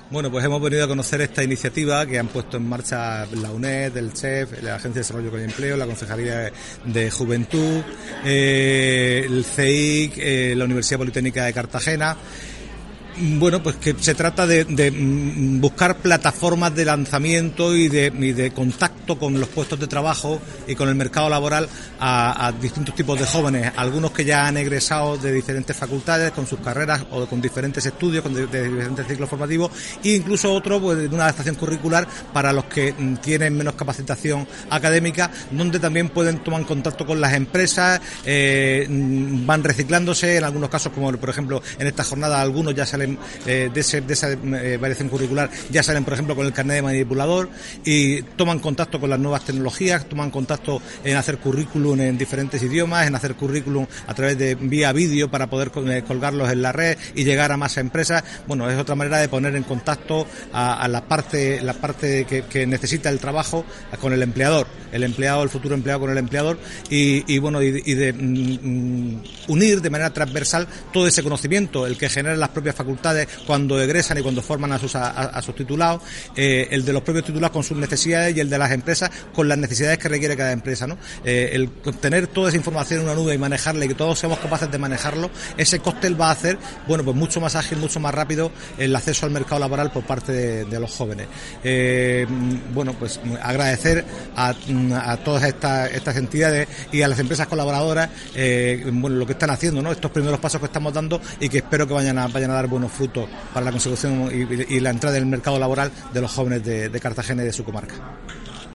Bueno, pues hemos venido a conocer esta iniciativa que han puesto en marcha la UNED, el CHEF, la Agencia de Desarrollo con el Empleo, la Concejalía de Juventud, el CEIC, la Universidad Politécnica de Cartagena. Bueno, pues que se trata de buscar plataformas de lanzamiento y de contacto con los puestos de trabajo y con el mercado laboral a distintos tipos de jóvenes, algunos que ya han egresado de diferentes facultades con sus carreras o con diferentes estudios, de diferentes ciclos formativos, e incluso otros pues, de una adaptación curricular para los que tienen menos capacitación académica, donde también pueden tomar contacto con las empresas, van reciclándose, en algunos casos, como por ejemplo en esta jornada algunos ya salen de esa variación curricular, ya salen por ejemplo con el carnet de manipulador y toman contacto con las nuevas tecnologías, toman contacto en hacer currículum en diferentes idiomas, en hacer currículum a través de vía vídeo para poder colgarlos en la red y llegar a más empresas. Bueno, es otra manera de poner en contacto a la parte que necesita el trabajo con el empleador, el futuro empleado con el empleador y de unir de manera transversal todo ese conocimiento, el que generan las propias facultades cuando egresan y cuando forman a sus titulados, el de los propios titulados con sus necesidades y el de las empresas con las necesidades que requiere cada empresa, ¿no? El tener toda esa información en una nube y manejarla y que todos seamos capaces de manejarlo, ese cóctel va a hacer, bueno, pues mucho más ágil, mucho más rápido el acceso al mercado laboral por parte de los jóvenes. Bueno, pues agradecer a todas estas entidades y a las empresas colaboradoras, bueno, lo que están haciendo, ¿no? Estos primeros pasos que estamos dando y que espero que vayan a dar buenos frutos para la consecución y la entrada en el mercado laboral de los jóvenes de Cartagena y de su comarca.